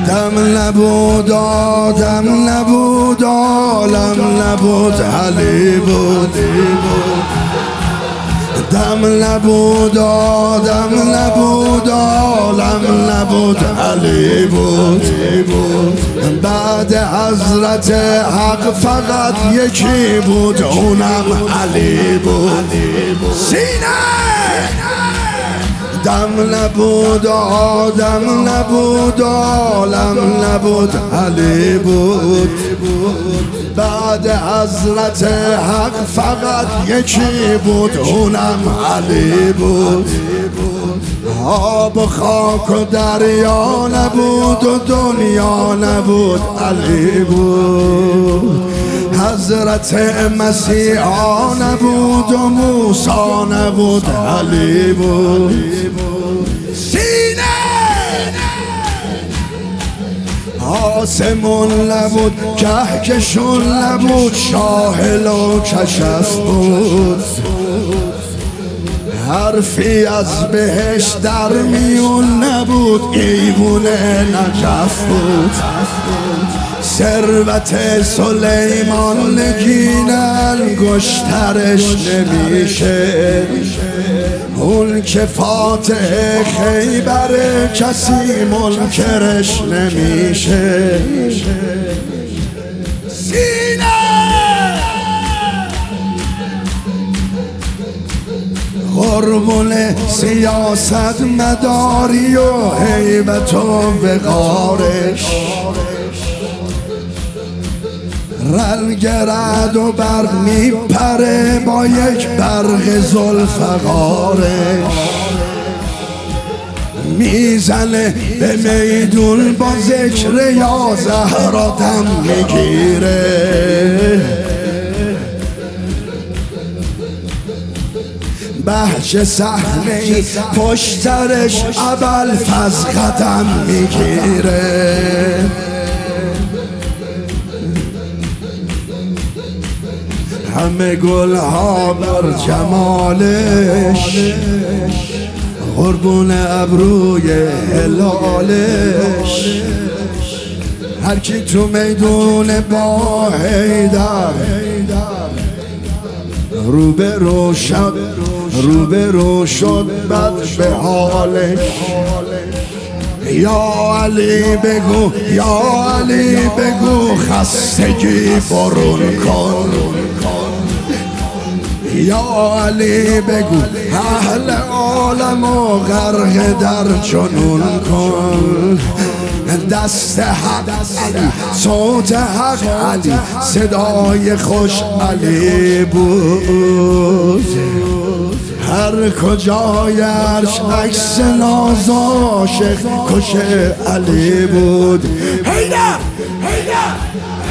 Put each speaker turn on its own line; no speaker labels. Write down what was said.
دم نبود آدم نبود عالم نبود علی بود دم نبود آدم نبود عالم نبود علی بود بعد حضرت حق فقط یکی بود اونم علی بود سینه دم نبود آدم نبود عالم نبود علی بود بعد حضرت حق فقط یکی بود اونم علی بود آب و خاک و دریا نبود و دنیا نبود علی بود حضرت مسیحا نبود و موسی نبود علی بود سینه آسمون نبود کهکشون نبود شاهل و کشف بود حرفی از بهش در میون نبود ایوون نجف بود ثروت سلیمان نگین انگشترش نمیشه اون که فاتح خیبر کسی منکرش نمیشه سینه قربون سیاست مداری و هیبت و وقارش رنگ رعد و برق میپره با یک برق ذوالفقارش میزنه به میدون با ذکر یا زهرا دم میگیره بهش صحنه پشترش ابوالفضل قدم میگیره همه گلها بر جمالش قربون ابروی هلالش هر کی تو میدون با حیدر روبرو شد بد به حالش یا علی بگو یا علی بگو خستگی برون کن یا علی بگو اهل عالم و غرق در جنون کن دست حق علی صوت حق علی صدای خوش علی بود هر کجای عرش عکس ناز عاشق کش علی بود هیدر